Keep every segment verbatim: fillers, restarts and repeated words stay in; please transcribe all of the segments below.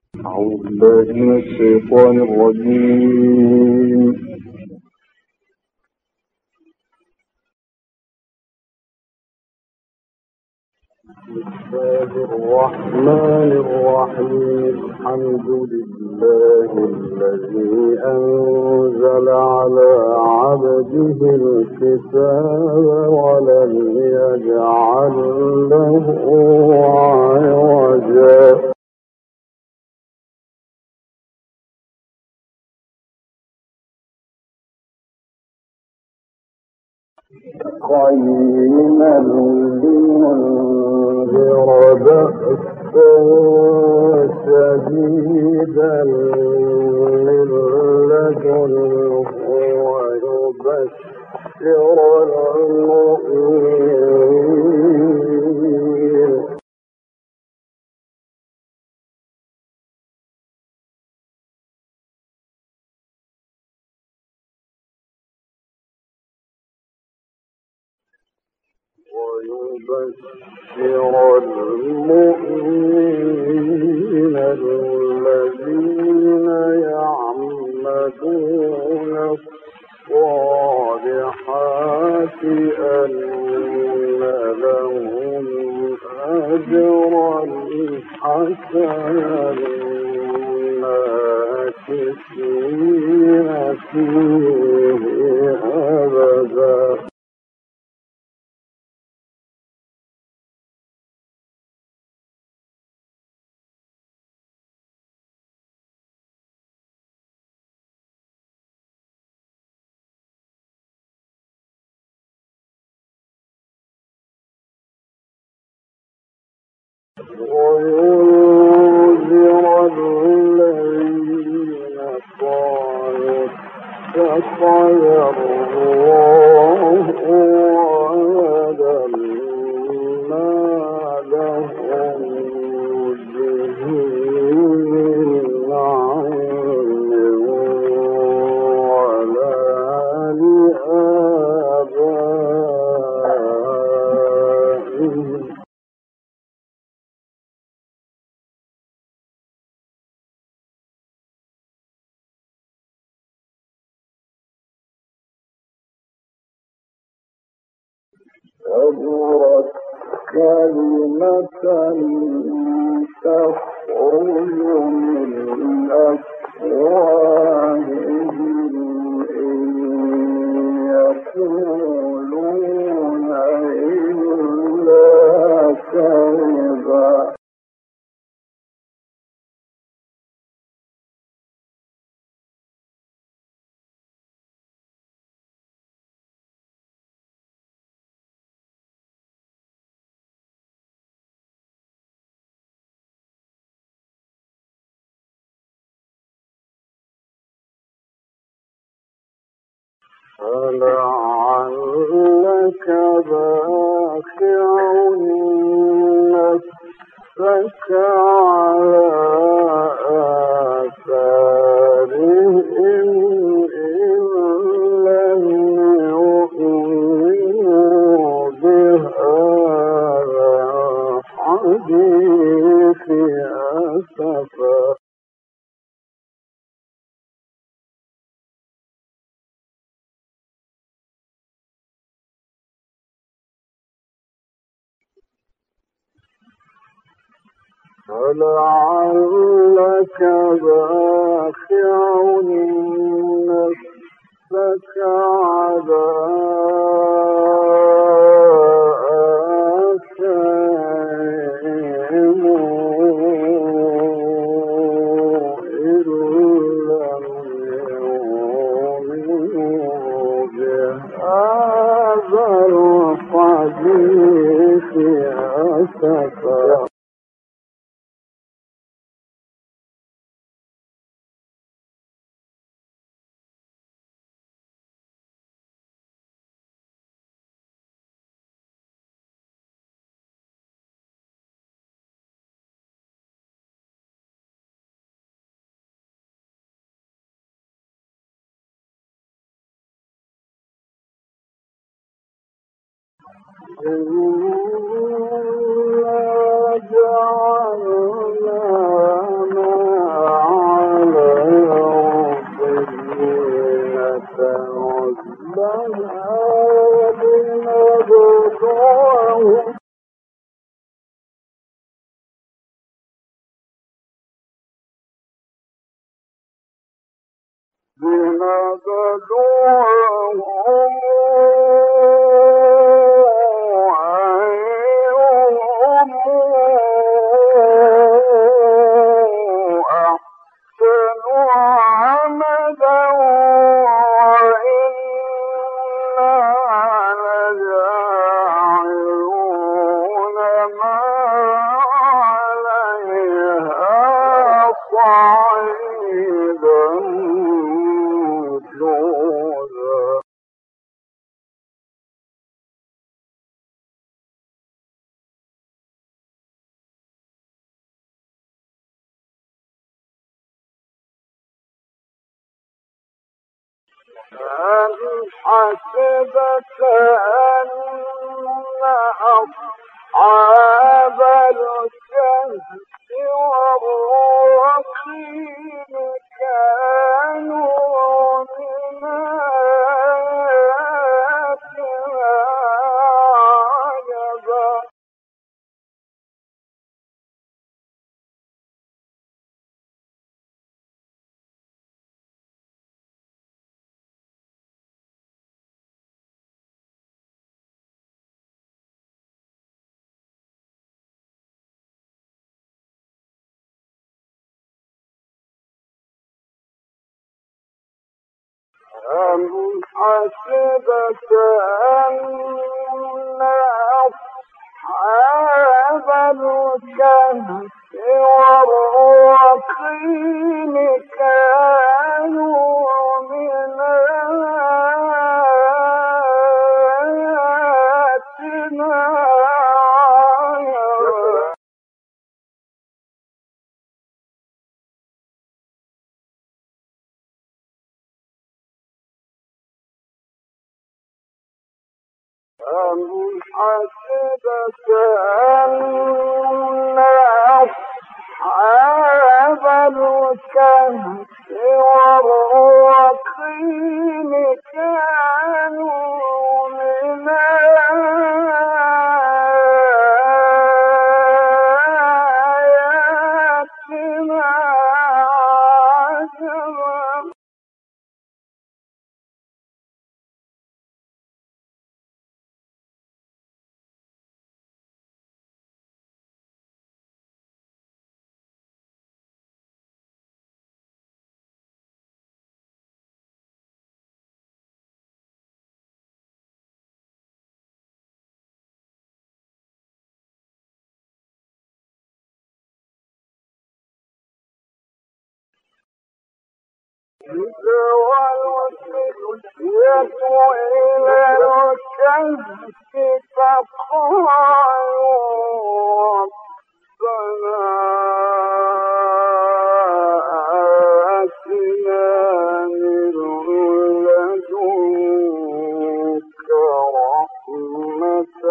أعوذ بالله من الشيطان الرجيم. بسم الله الرحمن الرحيم. الحمد لله الذي أنزل على عبده الكتاب ولم يجعل له عوجا. قيما لينذر بأسا شديدا من لدنه ويبشر المؤمنين ويبشر المؤمنين الذين يعملون الصالحات أن لهم أجرا حسنا ماكثين فيه أبدا. وينذر الذين قالوا اتخذ الله ولدا ما لهم به من علم ولا لآبائهم كبرت كلمة تخرج من أفواههم إن يقولون إلا كذبا. فلعلك باخع نفسك على آثارهم إن لم يؤمنوا بهذا الحديث أسفا. فلعلك باخع نفسك على آثارهم إن لم يؤمنوا بهذا الحديث أسفا. إنا جعلنا ما أم حسبت أن أصحاب الكهف والرقيم كانوا من آياتنا عجبا أم حسبت أن أصحاب الكهف والرقيم كانوا من آياتنا عجبا أم حسبت أن أصحاب الكهف والرقيم كانوا من آياتنا عجبا يدعو إلى الكهف فقالوا ربنا آتنا من لدنك رحمة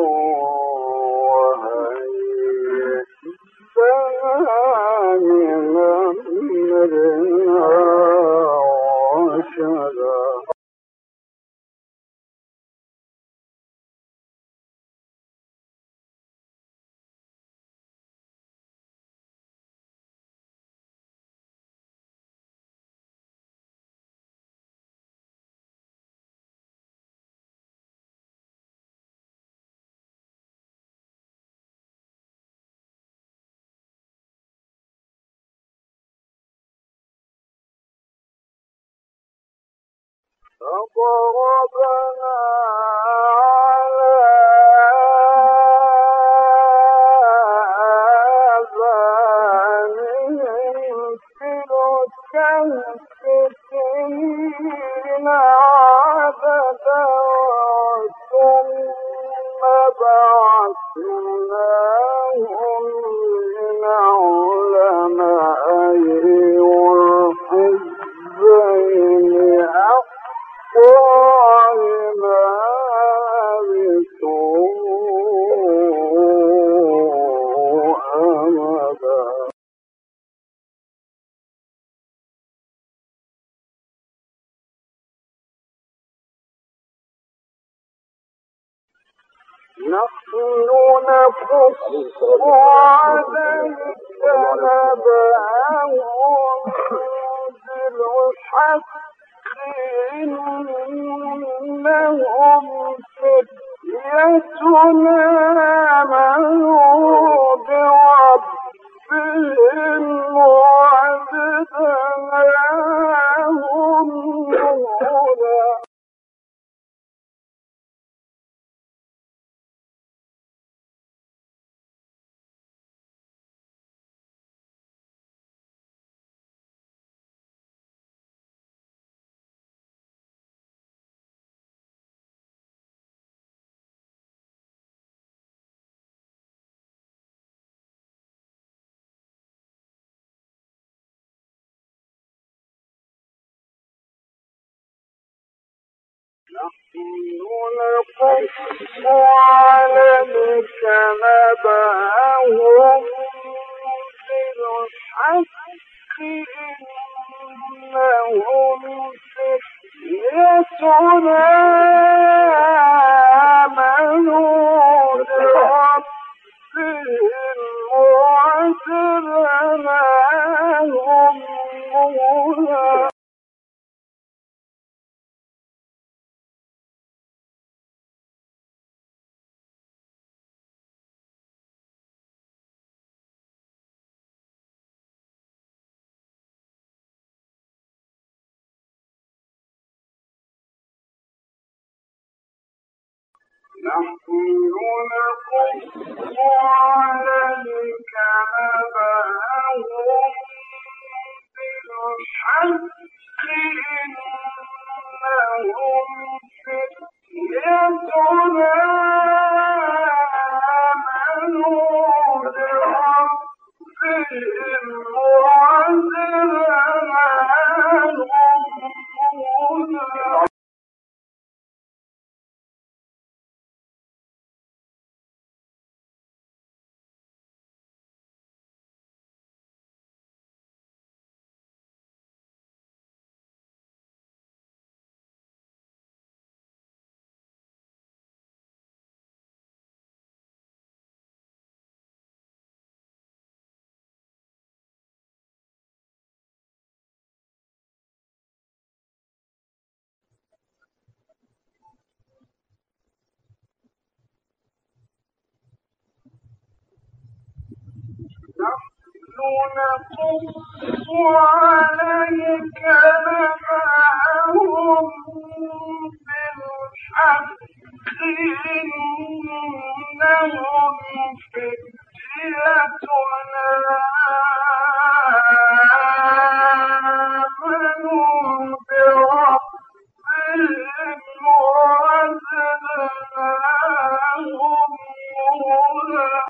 وهيئ لنا من أمرنا رشدا فضربنا على آذانهم في الكهف سنين عددا ثم بعثناهم لنعلم أي الحزبين أحصى نحن نقص عليك نبأهم بالحق بالحق إنهم فتية آمنوا بربهم وزدناهم هدى. نقص عليك نبأهم بالحق إنهم فتية آمنوا بربهم وزدناهم هدى. نحن نقص عليك نبأهم بالحق إنهم فتية آمنوا بربهم وزدناهم هدى. نقص عليك نبأهم بالحق إنهم فتية آمنوا بربهم وزدناهم هدى.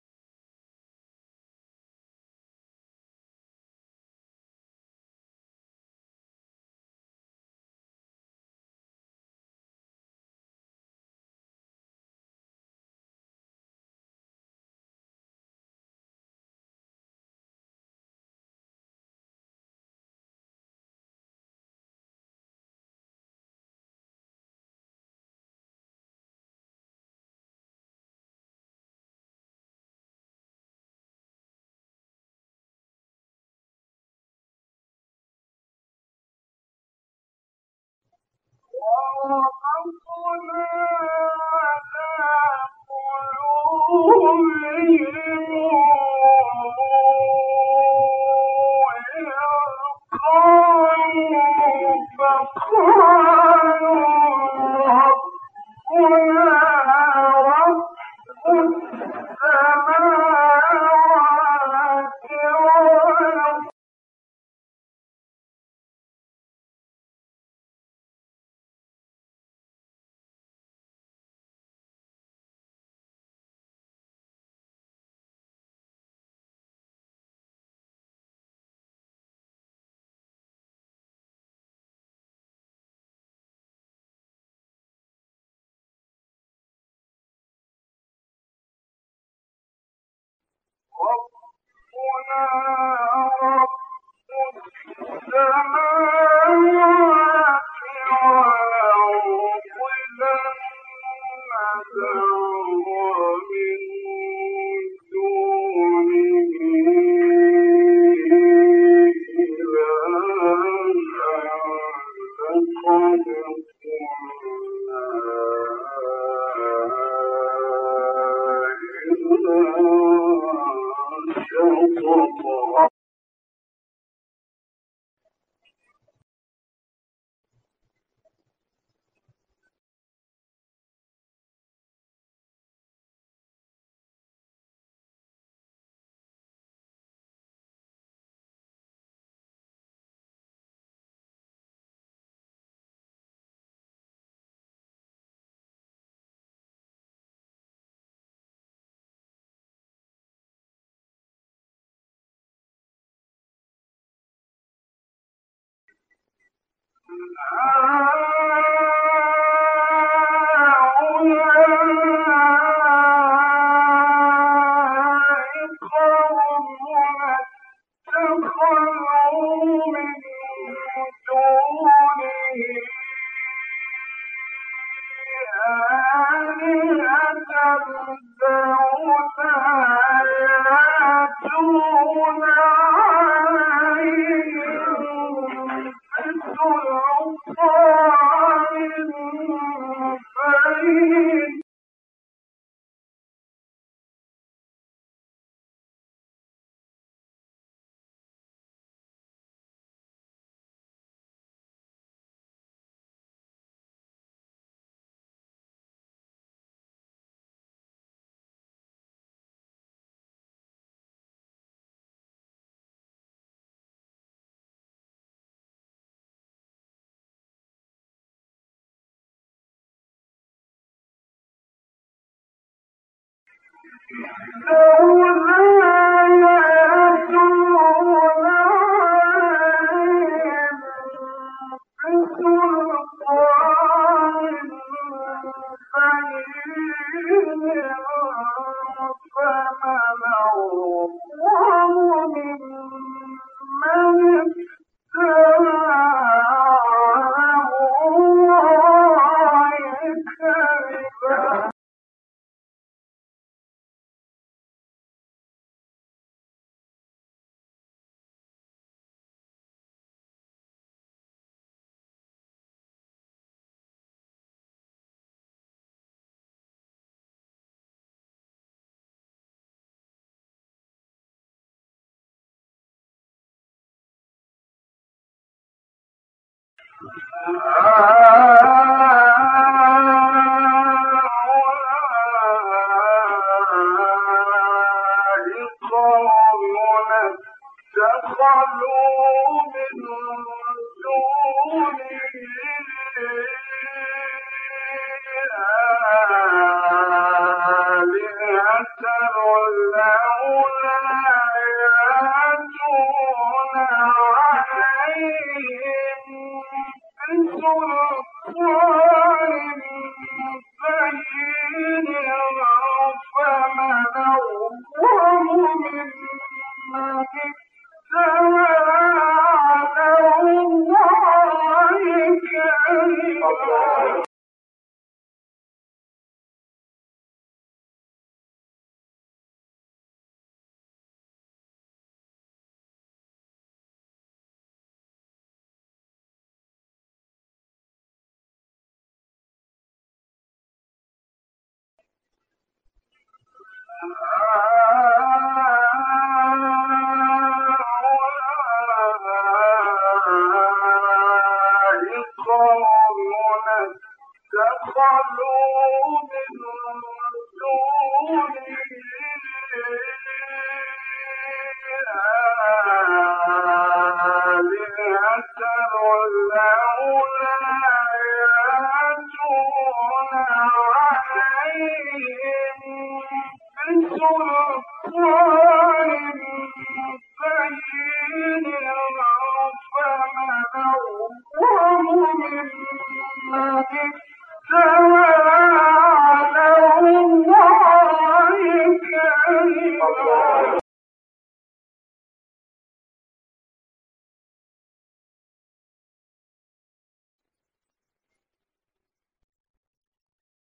وربطنا على قلوبهم إذ قالوا فقالوا ربنا رب السماوات والأرض. ربنا رب السماوات والأرض لن ندعو من دونه إلها